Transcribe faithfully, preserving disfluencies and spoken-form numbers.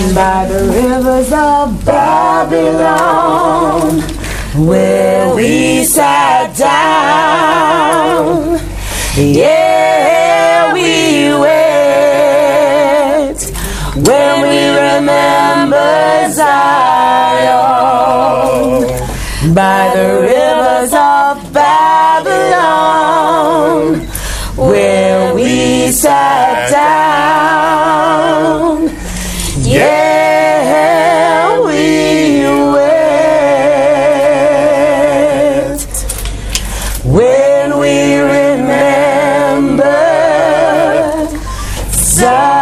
by the rivers of Babylon, where we sat down. Yeah, we wept when we remember Zion, by the rivers of Babylon, where we sat down. Yeah, we wept when we remember Zion.